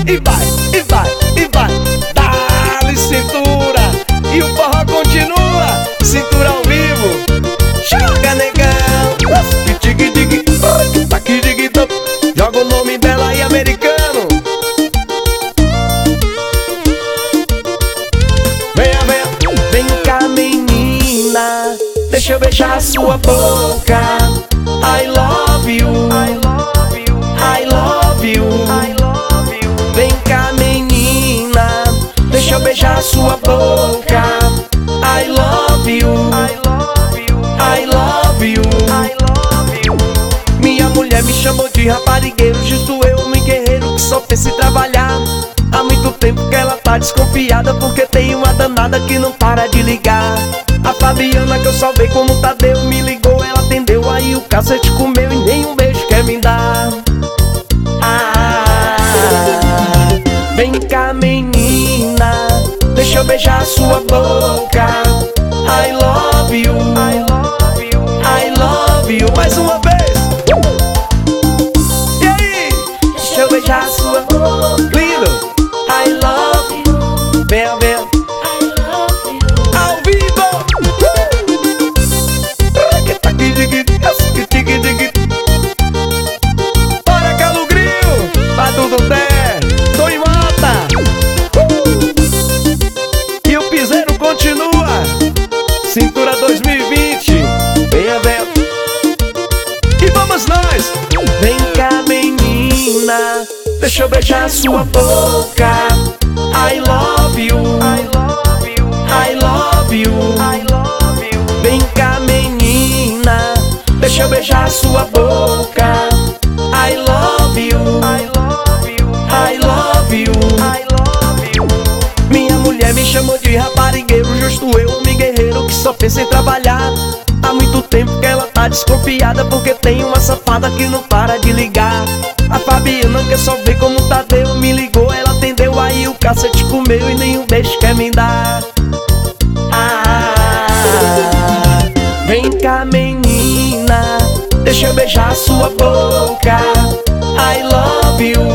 e vai, e vai, e vai. Dá-lhe cintura e o forró continua. Cintura ao vivo. Joga, negão. Joga o nome dela e americano. Venha, venha. Vem cá, menina, deixa eu beijar a sua boca. I love you, I love you, I love you, I love you. Vem cá, menina, deixa eu beijar a sua boca. I love you, I love you, I love you, I love you. Minha mulher me chamou de raparigueiro, justo eu, homem guerreiro que só pensa em trabalhar. Há muito tempo que ela tá desconfiada, porque tem uma danada que não para de ligar. A Fabiana que eu salvei como Tadeu me ligou, ela atendeu, aí o cacete comeu e nem um beijo quer me dar. Vem cá, menina, deixa eu beijar a sua boca. I love you, I love you, I love you. Mais uma vez. E aí? Deixa eu beijar a sua boca. Lindo. I love you. Venha, venha. Ao vivo. Bora, Calugrinho. Pra tudo der. Tô em mata. E o piseiro continua. Cintura 2020. Venha, venha. E vamos nós. Vem cá, menina, deixa eu beijar a sua boca. I love you, I love you, I love you, I love you. Vem cá, menina, deixa eu beijar a sua boca. I love you, I love you, I love you, I love you. Minha mulher me chamou de raparigueiro, justo eu, homem guerreiro que só pensa em trabalhar. Há muito tempo que ela tá desconfiada, porque tem uma safada que não para de ligar. A Fabiana quer só ver como Tadeu me ligou, ela atendeu, aí o cacete comeu e nenhum beijo quer me dar. Vem cá, menina, deixa eu beijar a sua boca. I love you,